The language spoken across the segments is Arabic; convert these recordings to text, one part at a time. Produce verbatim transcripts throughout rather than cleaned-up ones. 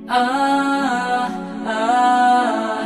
آه آه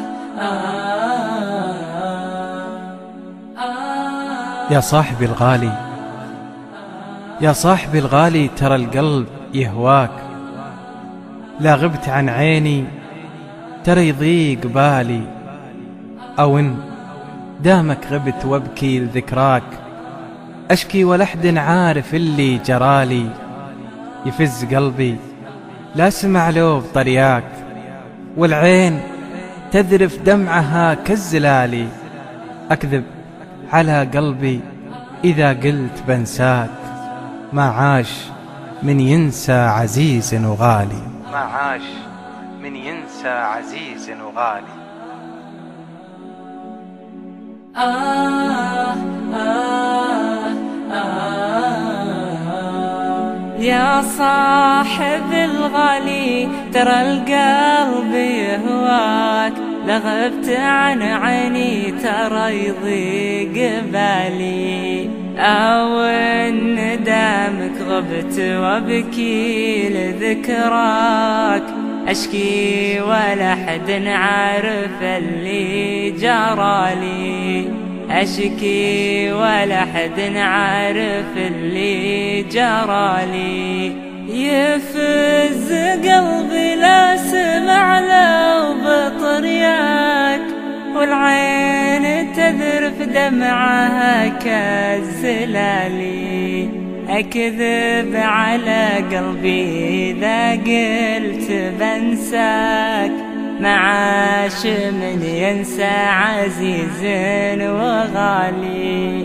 آه يا صاحبي الغالي، يا صاحبي الغالي، ترى القلب يهواك. لا غبت عن عيني ترى يضيق بالي، أو إن دامك غبت وابكي لذكراك. أشكي ولحد عارف اللي جرالي، يفز قلبي لا سمع له بطرياك، والعين تذرف دمعها كالزلالي. أكذب على قلبي إذا قلت بنساك، ما عاش من ينسى عزيز وغالي، ما عاش من ينسى عزيز وغالي. آه آه آه يا صاحب الغالي، ترى القلب يهواك. لغبت عن عيني ترى يضيق بالي، أو إن دامك غبت وابكي لذكراك. أشكي ولا حد عارف اللي جرالي، أشكي ولا حد عارف اللي جرالي. يفز قلبي لا سمع له بطرياك، والعين تذرف دمعها كالزلالي. أكذب على قلبي إذا قلت بنساك، ما عاش من ينسى عزيز وغالي.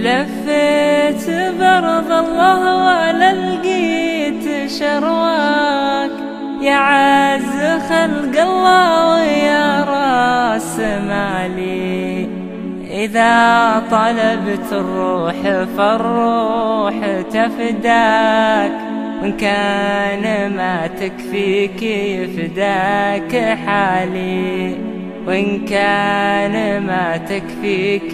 لفيت برض الله ولا لقيت شرواك، يا عز خلق الله ويا راس مالي. إذا طلبت الروح فالروح تفداك، وإن كان ما تكفيك يفداك حالي، وإن كان ما تكفيك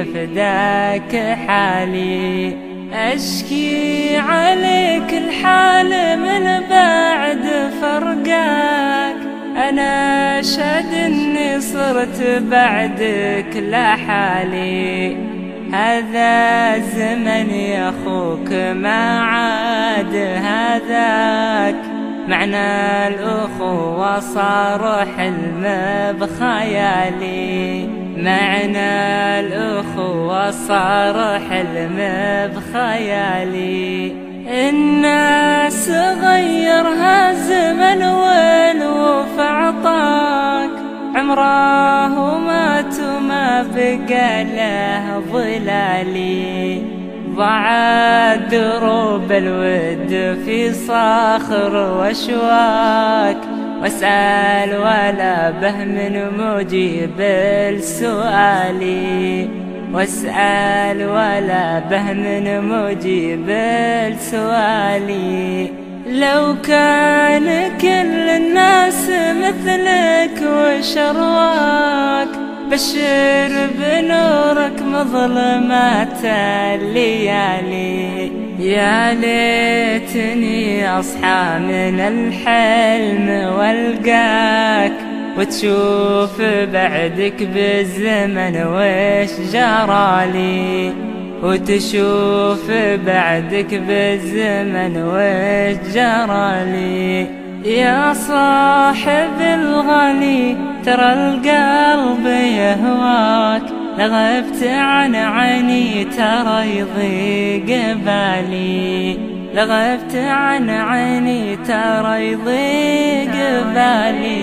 يفداك حالي. أشكي عليك الحال من بعد فرقاك، أنا أشهد إني صرت بعدك لا حالي. هذا الزمن يا أخوك ما عاد هذاك، معنى الأخوة صار حلم بخيالي، معنى الأخوة صار حلم بخيالي. الناس غيرها زمن والوف عطاك، عمره مات وما بقى له ظلالي. ضاعت دروب الود في صخر واشواك، واسأل ولا به من مجيب السؤالي، واسأل ولا به من مجيب السؤالي. لو كان كل الناس مثلك وشرواك، بشر بنورك مظلمات الليالي. يا ليتني أصحى من الحلم والقاك، وتشوف بعدك بالزمن وش جرالي، وتشوف بعدك بالزمن وش جرالي. يا صاحب الغالي، ترى القلب يهواك. لغبت عن عيني ترى يضيق بالي، لغبت عن عيني ترى يضيق بالي.